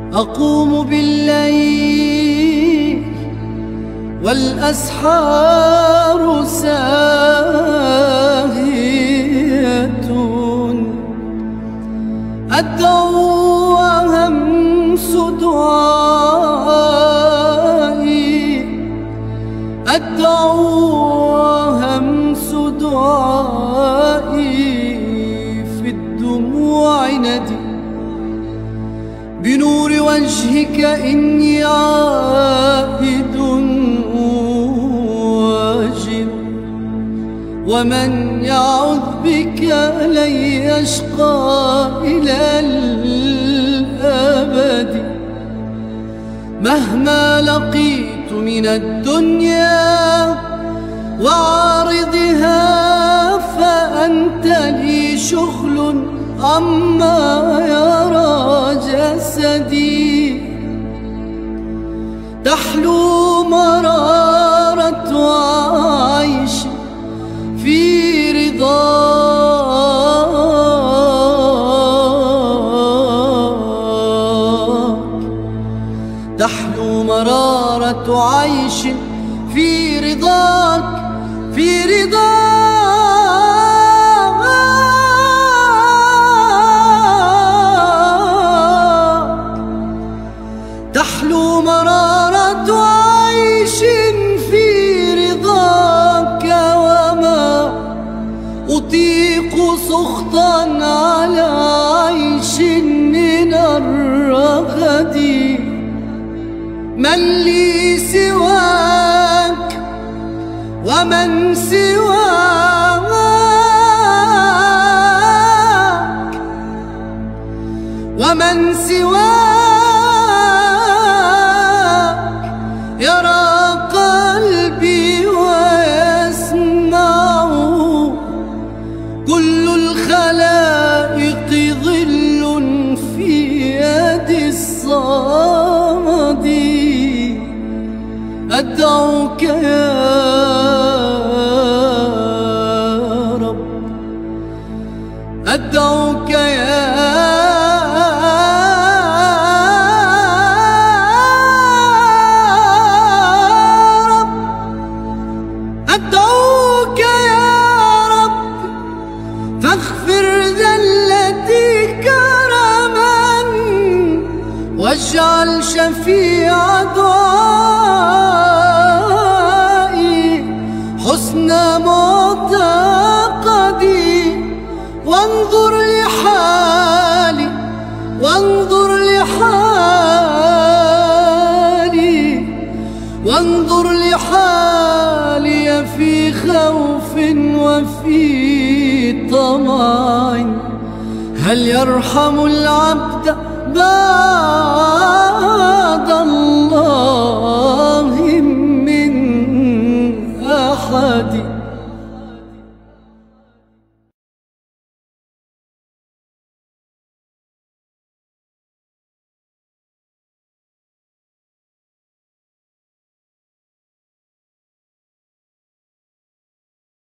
أقوم بالليل والأسحار ساهية، أدعو وهمس دعائي، أدعو وهمس دعائي في الدموع ندي. بنور وجهك إني عائد واجب، ومن يعذ بك لن يشقى إلى الأبد. مهما لقيت من الدنيا وعارضها فأنت لي شغل عما يرى جسدي. تحلو مرارة عيش في رضاك، تحلو مرارة عيش في رضاك، في رضاك. تحلو مرارة عيش في رضاك، وما أطيق سخطا على عيش من الرغد. من لي سواك ومن سواك، ومن سواك يرى قلبي ويسمع. كل الخلائق ظل في يد الصمد. أدعوك يا رب، أدعوك يا رب، أدعوك يا رب. فاغفر ذلتي كرما، واجعل شفيع دعائي حسن معتقدي. وانظر لحالي، وانظر لحالي، وانظر لحالي في خوف وفي طمع. هل يرحم العبد بعد الله؟